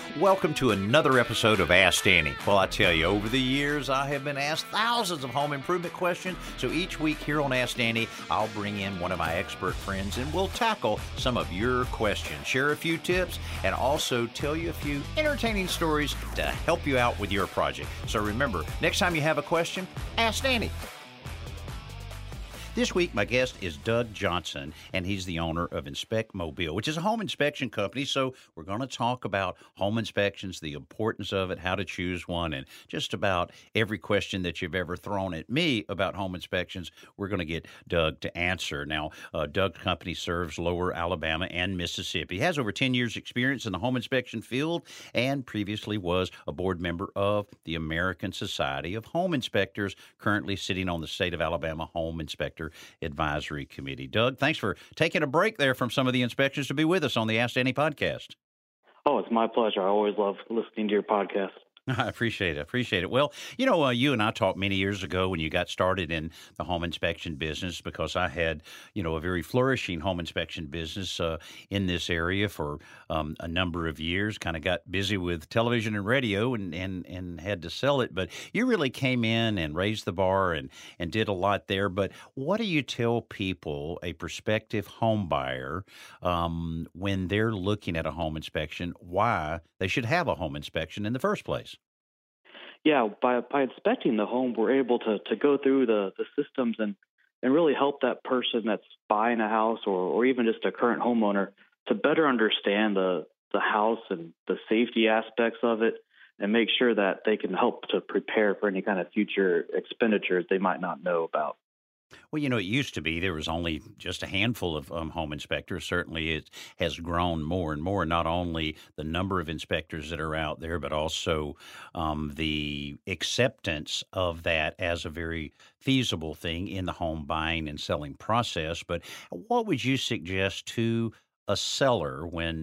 Welcome to another episode of Ask Danny. Well, I tell you, over the years, I have been asked thousands of home improvement questions. So each week here on Ask Danny, I'll bring in one of my expert friends and we'll tackle some of your questions, share a few tips, and also tell you a few entertaining stories to help you out with your project. So remember, next time you have a question, ask Danny. This week, my guest is Doug Johnson, and he's the owner of Inspect Mobile, which is a home inspection company. So we're going to talk about home inspections, the importance of it, how to choose one, and just about every question that you've ever thrown at me about home inspections, we're going to get Doug to answer. Now, Doug's company serves Lower Alabama and Mississippi. He has over 10 years' experience in the home inspection field and previously was a board member of the American Society of Home Inspectors, currently sitting on the State of Alabama Home Inspector Advisory Committee. Doug, thanks for taking a break there from some of the inspections to be with us on the Ask Danny podcast. Oh, it's my pleasure. I always love listening to your podcast. I appreciate it. Well, you and I talked many years ago when you got started in the home inspection business, because I had, a very flourishing home inspection business in this area for a number of years, kind of got busy with television and radio and had to sell it. But you really came in and raised the bar and did a lot there. But what do you tell people, a prospective home buyer, when they're looking at a home inspection, why they should have a home inspection in the first place? Yeah, by inspecting the home, we're able to go through the systems and really help that person that's buying a house or even just a current homeowner to better understand the house and the safety aspects of it, and make sure that they can help to prepare for any kind of future expenditures they might not know about. Well, it used to be there was only just a handful of home inspectors. Certainly it has grown more and more, not only the number of inspectors that are out there, but also the acceptance of that as a very feasible thing in the home buying and selling process. But what would you suggest to a seller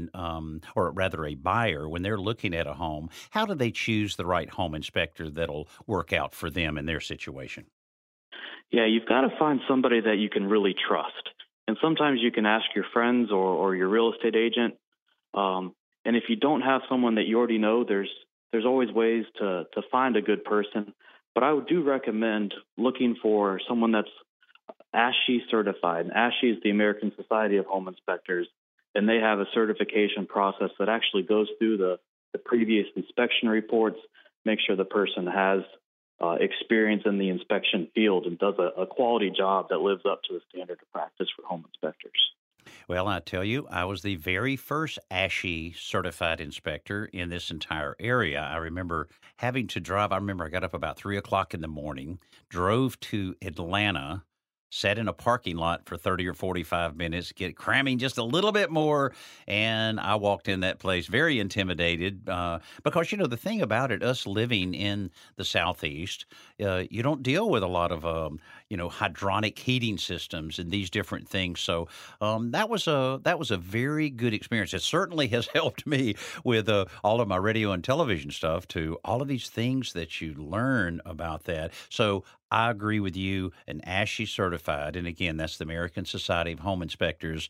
or rather a buyer, when they're looking at a home? How do they choose the right home inspector that'll work out for them in their situation? Yeah, you've got to find somebody that you can really trust. And sometimes you can ask your friends or your real estate agent. And if you don't have someone that you already know, there's always ways to find a good person. But I do recommend looking for someone that's ASHI certified. And ASHI is the American Society of Home Inspectors, and they have a certification process that actually goes through the previous inspection reports, make sure the person has experience in the inspection field and does a quality job that lives up to the standard of practice for home inspectors. Well, I tell you, I was the very first ASHI certified inspector in this entire area. I remember having to drive. I got up about 3 o'clock in the morning, drove to Atlanta, sat in a parking lot for 30 or 45 minutes, get cramming just a little bit more, and I walked in that place very intimidated because, the thing about it, us living in the Southeast, you don't deal with a lot of, hydronic heating systems and these different things. So that was a very good experience. It certainly has helped me with all of my radio and television stuff, to all of these things that you learn about that. So I agree with you, an ASHI certified, and again, that's the American Society of Home Inspectors,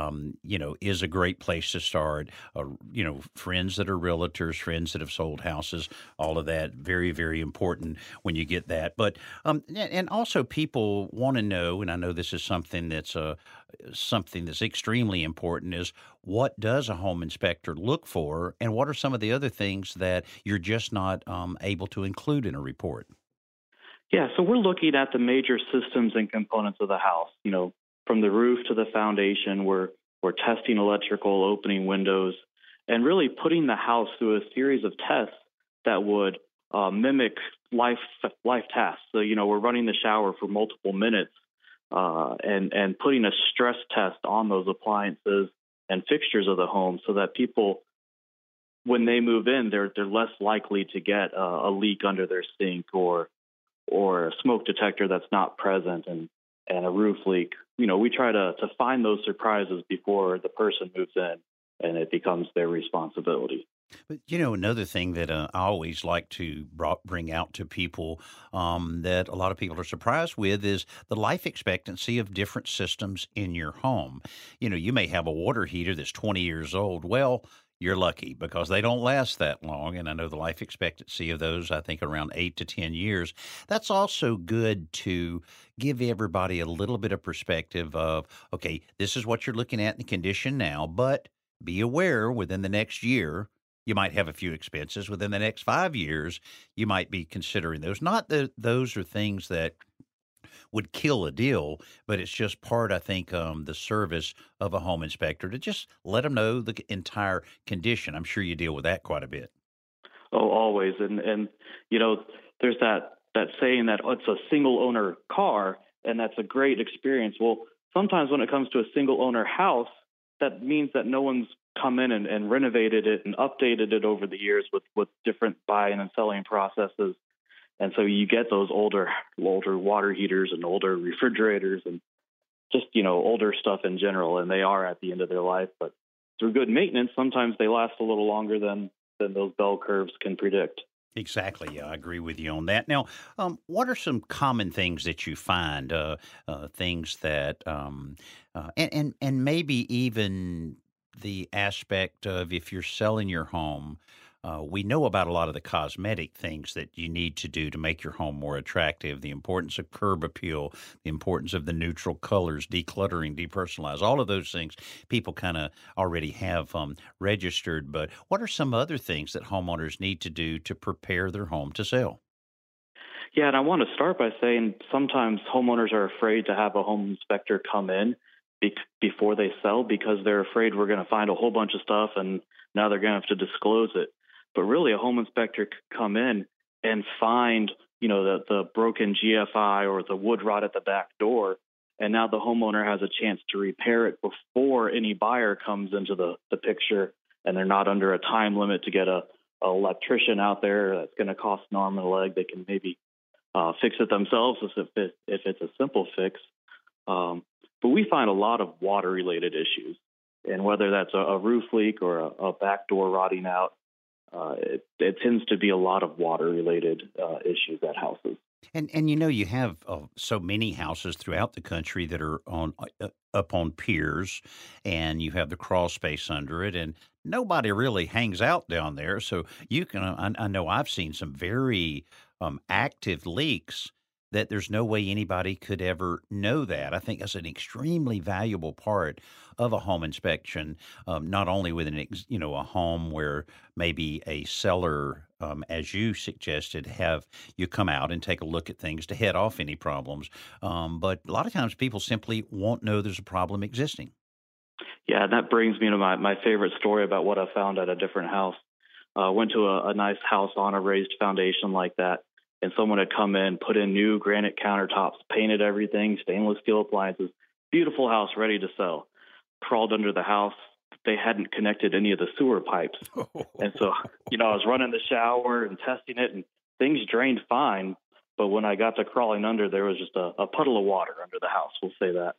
is a great place to start. Friends that are realtors, friends that have sold houses, all of that, very, very important when you get that. But, and also people want to know, and I know this is something that's extremely important, is what does a home inspector look for, and what are some of the other things that you're just not able to include in a report? Yeah, so we're looking at the major systems and components of the house, from the roof to the foundation. We're testing electrical, opening windows, and really putting the house through a series of tests that would mimic life tasks. So, we're running the shower for multiple minutes and putting a stress test on those appliances and fixtures of the home so that people, when they move in, they're less likely to get a leak under their sink or a smoke detector that's not present and a roof leak. We try to find those surprises before the person moves in, and it becomes their responsibility. But, another thing that I always like to bring out to people that a lot of people are surprised with is the life expectancy of different systems in your home. You may have a water heater that's 20 years old. Well, you're lucky because they don't last that long. And I know the life expectancy of those, I think, around 8 to 10 years. That's also good to give everybody a little bit of perspective of, okay, this is what you're looking at in the condition now, but be aware within the next year, you might have a few expenses. Within the next 5 years, you might be considering those. Not that those are things that would kill a deal, but it's just part, I think, the service of a home inspector to just let them know the entire condition. I'm sure you deal with that quite a bit. Oh, always. And you know, there's that saying that, oh, it's a single owner car, and that's a great experience. Well, sometimes when it comes to a single owner house, that means that no one's come in and renovated it and updated it over the years with different buying and selling processes. And so you get those older water heaters and older refrigerators and just, older stuff in general, and they are at the end of their life. But through good maintenance, sometimes they last a little longer than those bell curves can predict. Exactly. Yeah, I agree with you on that. Now, what are some common things that you find? Things that, and maybe even the aspect of if you're selling your home. We know about a lot of the cosmetic things that you need to do to make your home more attractive. The importance of curb appeal, the importance of the neutral colors, decluttering, depersonalize, all of those things people kind of already have registered. But what are some other things that homeowners need to do to prepare their home to sell? Yeah, and I want to start by saying sometimes homeowners are afraid to have a home inspector come in before they sell because they're afraid we're going to find a whole bunch of stuff and now they're going to have to disclose it. But really, a home inspector could come in and find, the broken GFI or the wood rot at the back door, and now the homeowner has a chance to repair it before any buyer comes into the picture, and they're not under a time limit to get a electrician out there that's going to cost an arm and a leg. They can maybe fix it themselves if it's a simple fix. But we find a lot of water-related issues, and whether that's a roof leak or a back door rotting out, it tends to be a lot of water-related issues at houses. And you have so many houses throughout the country that are on up on piers, and you have the crawl space under it, and nobody really hangs out down there. So you can, I know I've seen some very active leaks that there's no way anybody could ever know that. I think that's an extremely valuable part of a home inspection, not only with a home where maybe a seller, as you suggested, have you come out and take a look at things to head off any problems. But a lot of times people simply won't know there's a problem existing. Yeah, and that brings me to my favorite story about what I found at a different house. Went to a nice house on a raised foundation like that, and someone had come in, put in new granite countertops, painted everything, stainless steel appliances, beautiful house ready to sell. Crawled under the house. They hadn't connected any of the sewer pipes. And so, I was running the shower and testing it, and things drained fine. But when I got to crawling under, there was just a puddle of water under the house. We'll say that.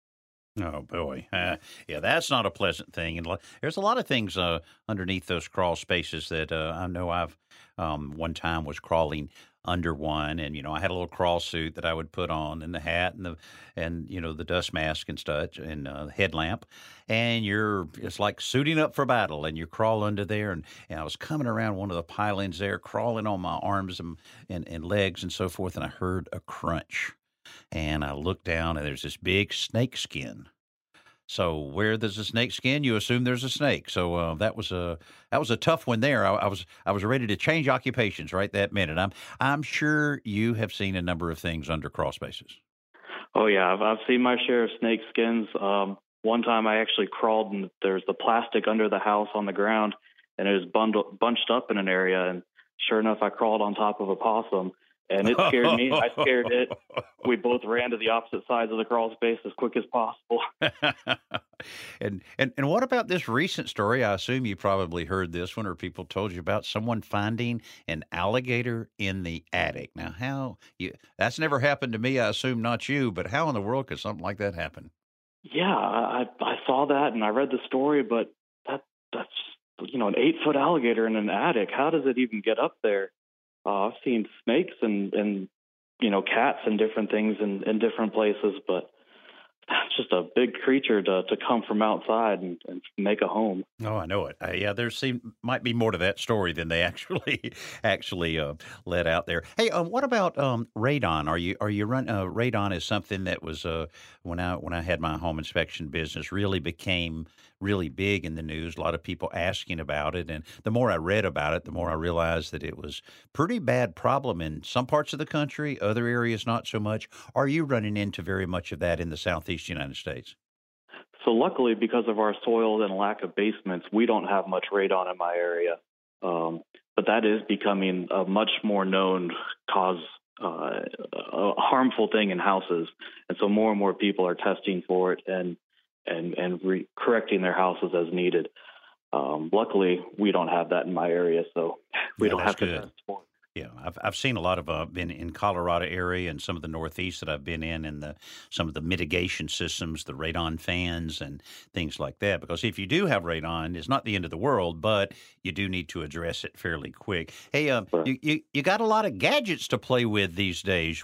Oh boy, yeah, that's not a pleasant thing. And there's a lot of things underneath those crawl spaces that I know I've one time was crawling under one, and I had a little crawl suit that I would put on, and the hat, and the dust mask and stuff, and headlamp, and it's like suiting up for battle, and you crawl under there, and I was coming around one of the pilings there, crawling on my arms and legs and so forth, and I heard a crunch. And I looked down, and there's this big snake skin. So where there's a snake skin, you assume there's a snake. So that was a tough one there. I was ready to change occupations right that minute. I'm sure you have seen a number of things under crawl spaces. Oh yeah, I've seen my share of snake skins. One time I actually crawled, and there's the plastic under the house on the ground, and it was bunched up in an area. And sure enough, I crawled on top of a possum. And it scared me. I scared it. We both ran to the opposite sides of the crawl space as quick as possible. And what about this recent story? I assume you probably heard this one, or people told you about someone finding an alligator in the attic. Now, that's never happened to me. I assume not you, but how in the world could something like that happen? Yeah, I saw that and I read the story, but that's an 8-foot alligator in an attic. How does it even get up there? I've seen snakes and cats and different things in different places, but just a big creature to come from outside and make a home. Oh, I know it. Yeah, might be more to that story than they actually actually let out there. Hey, what about radon? Are you run radon is something that was when I had my home inspection business really became really big in the news. A lot of people asking about it, and the more I read about it, the more I realized that it was pretty bad problem in some parts of the country, other areas not so much. Are you running into very much of that in the Southeast United States? So luckily, because of our soil and lack of basements, we don't have much radon in my area. But that is becoming a much more known cause, a harmful thing in houses, and so more and more people are testing for it and correcting their houses as needed. Luckily, we don't have that in my area, so we Yeah, don't that's have to good. test for it. Yeah, I've seen a lot of been in Colorado area and some of the Northeast that I've been in, and some of the mitigation systems, the radon fans and things like that. Because if you do have radon, it's not the end of the world, but you do need to address it fairly quick. Hey, But you got a lot of gadgets to play with these days.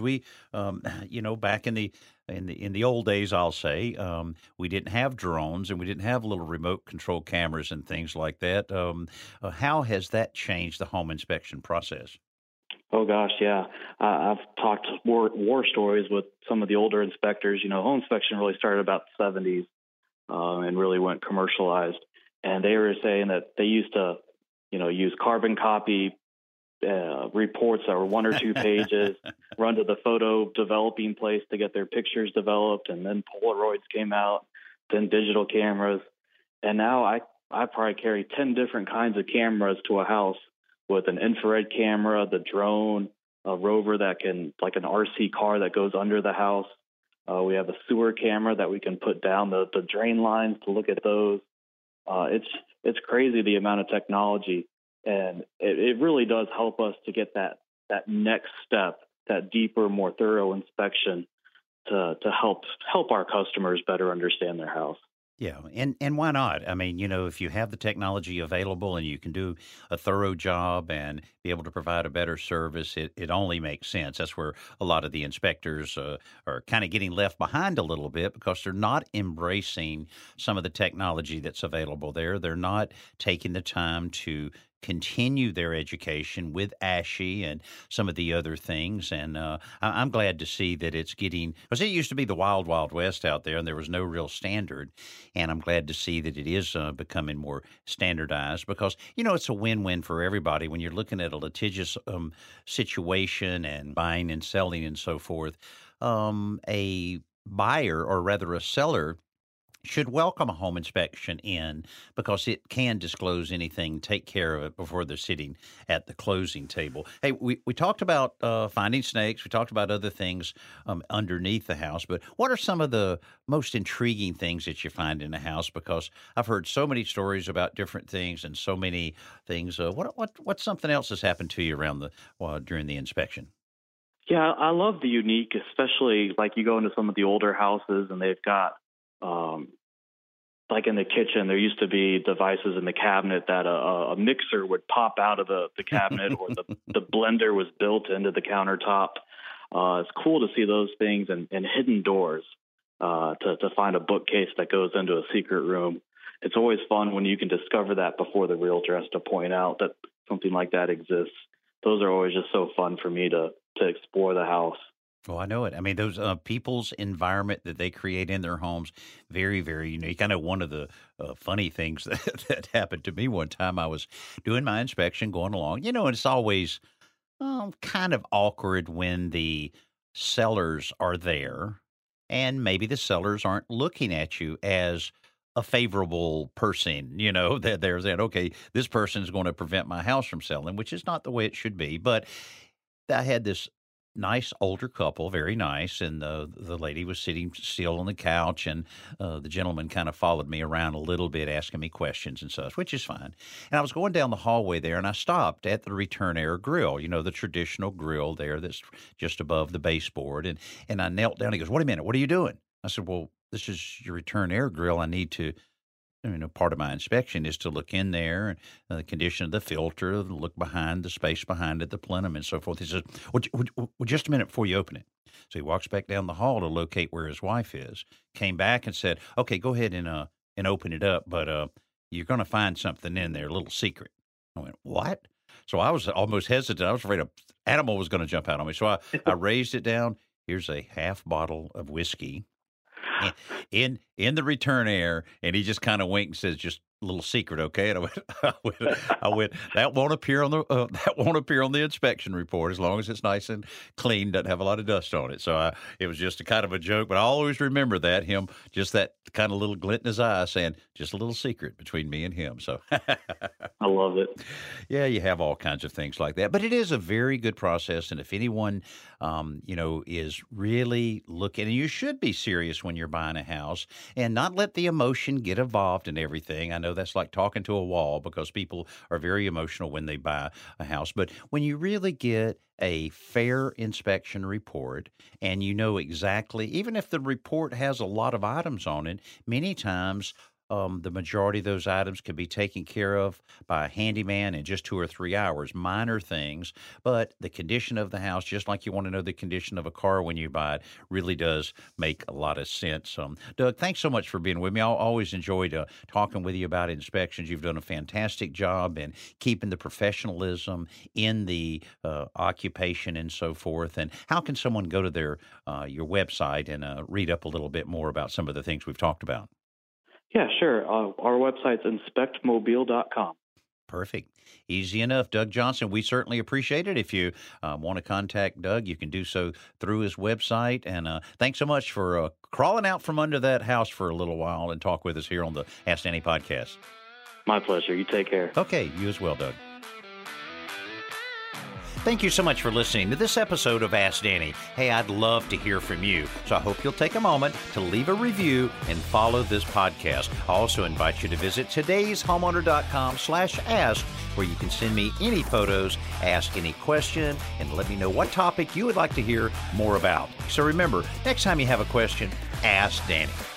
Back in the old days, I'll say, we didn't have drones and we didn't have little remote control cameras and things like that. How has that changed the home inspection process? oh gosh, yeah, I've talked war stories with some of the older inspectors. You know, home inspection really started about the '70s and really went commercialized. And they were saying that they used to, use carbon copy reports that were 1 or 2 pages, run to the photo developing place to get their pictures developed, and then Polaroids came out, then digital cameras, and now I probably carry 10 different kinds of cameras to a house with an infrared camera, the drone, a rover that can like an RC car that goes under the house. We have a sewer camera that we can put down the drain lines to look at those. It's crazy the amount of technology, and it really does help us to get that next step, that deeper, more thorough inspection to help our customers better understand their house. Yeah, and why not? I mean, if you have the technology available and you can do a thorough job and be able to provide a better service, it only makes sense. That's where a lot of the inspectors are kind of getting left behind a little bit because they're not embracing some of the technology that's available there. They're not taking the time to continue their education with ASHI and some of the other things. And I'm glad to see that it's getting, because it used to be the wild, wild west out there and there was no real standard. And I'm glad to see that it is becoming more standardized because, it's a win-win for everybody when you're looking at a litigious situation and buying and selling and so forth. A buyer, or rather a seller, should welcome a home inspection in because it can disclose anything, take care of it before they're sitting at the closing table. Hey, we talked about finding snakes. We talked about other things underneath the house, but what are some of the most intriguing things that you find in a house? Because I've heard so many stories about different things and so many things. What's something else that's happened to you around during the inspection? Yeah, I love the unique, especially like you go into some of the older houses and they've got um, like in the kitchen, there used to be devices in the cabinet that a mixer would pop out of the cabinet, or the blender was built into the countertop. It's cool to see those things and hidden doors, to find a bookcase that goes into a secret room. It's always fun when you can discover that before the realtor has to point out that something like that exists. Those are always just so fun for me to explore the house. Oh, I know it. I mean, those people's environment that they create in their homes, very, very unique. I know one of the funny things that happened to me one time. I was doing my inspection, going along, and it's always kind of awkward when the sellers are there, and maybe the sellers aren't looking at you as a favorable person. That they're saying, okay, this person is going to prevent my house from selling, which is not the way it should be. But I had this nice older couple, very nice, and the lady was sitting still on the couch, and the gentleman kind of followed me around a little bit, asking me questions and such, which is fine. And I was going down the hallway there, and I stopped at the Return Air Grill, the traditional grill there that's just above the baseboard, and I knelt down. He goes, "Wait a minute, what are you doing?" I said, "Well, this is your Return Air Grill. I need to part of my inspection is to look in there and the condition of the filter, look behind the space behind it, the plenum, and so forth. He says, well, just a minute before you open it. So he walks back down the hall to locate where his wife is, came back and said, okay, go ahead and open it up, but you're going to find something in there, a little secret. I went, what? So I was almost hesitant. I was afraid an animal was going to jump out on me. So I raised it down. Here's a half bottle of whiskey in the return air, and he just kind of winked and says, just a little secret, okay? And I went. That won't appear on the inspection report as long as it's nice and clean, doesn't have a lot of dust on it. So it was just a kind of a joke, but I always remember that him, just that kind of little glint in his eye, saying just a little secret between me and him. So I love it. Yeah, you have all kinds of things like that, but it is a very good process. And if anyone, is really looking, and you should be serious when you're buying a house and not let the emotion get involved in everything. I know that's like talking to a wall because people are very emotional when they buy a house. But when you really get a fair inspection report and you know exactly, even if the report has a lot of items on it, many times the majority of those items can be taken care of by a handyman in just 2 or 3 hours, minor things. But the condition of the house, just like you want to know the condition of a car when you buy it, really does make a lot of sense. Doug, thanks so much for being with me. I always enjoyed talking with you about inspections. You've done a fantastic job in keeping the professionalism in the occupation and so forth. And how can someone go to your website and read up a little bit more about some of the things we've talked about? Yeah, sure. Our website's inspectmobile.com. Perfect. Easy enough. Doug Johnson, we certainly appreciate it. If you want to contact Doug, you can do so through his website. And thanks so much for crawling out from under that house for a little while and talk with us here on the Ask Danny podcast. My pleasure. You take care. Okay. You as well, Doug. Thank you so much for listening to this episode of Ask Danny. Hey, I'd love to hear from you, so I hope you'll take a moment to leave a review and follow this podcast. I also invite you to visit todayshomeowner.com/ask, where you can send me any photos, ask any question, and let me know what topic you would like to hear more about. So remember, next time you have a question, ask Danny.